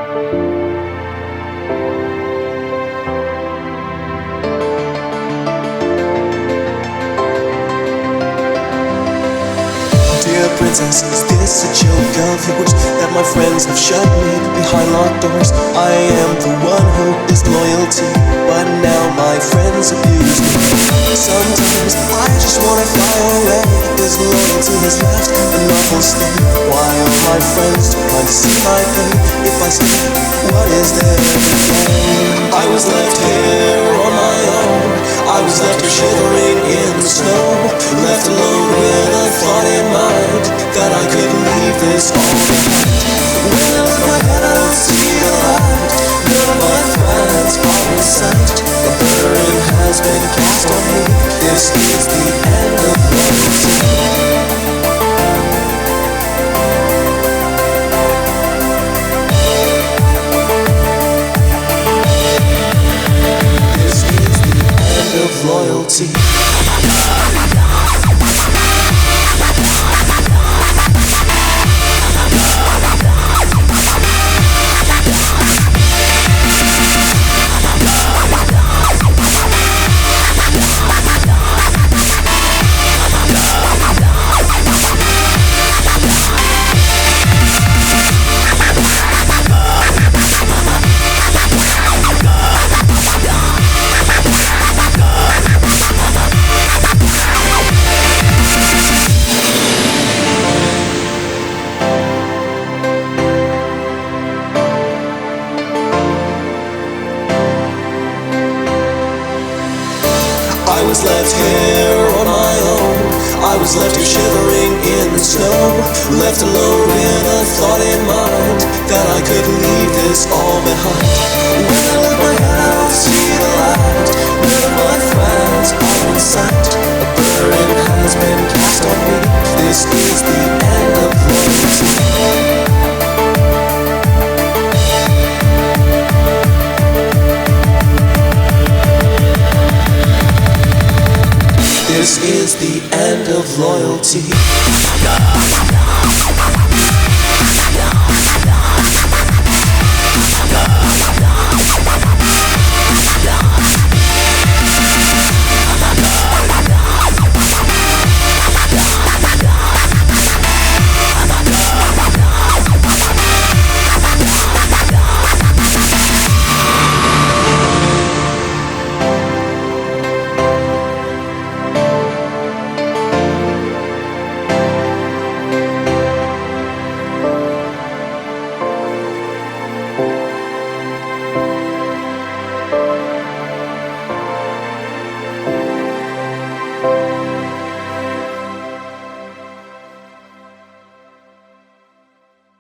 Dear princess, is this a joke of yours that my friends have shut me behind locked doors? I am the one who is loyalty, but now my friends abuse me. Sometimes I just wanna fly away. This loyalty has left an awful state. Why are my friends trying to see my pain? If I stay, what is there to gain? I was left here on my own. I was left here shivering in the snow, left alone with a thought in mind that I could leave this all behind. When I look ahead, I don't see the light. None of my friends are in sight. A burden has been cast on me. This is the end of loyalty. Of loyalty. I was left here on my own. I was left here shivering in the snow, left alone with a thought in mind that I could leave this all behind. When I look my head, I don't see the light. None of my friends are in sight. A burden has been cast on me. This is the end of loyalty. This is the end of loyalty.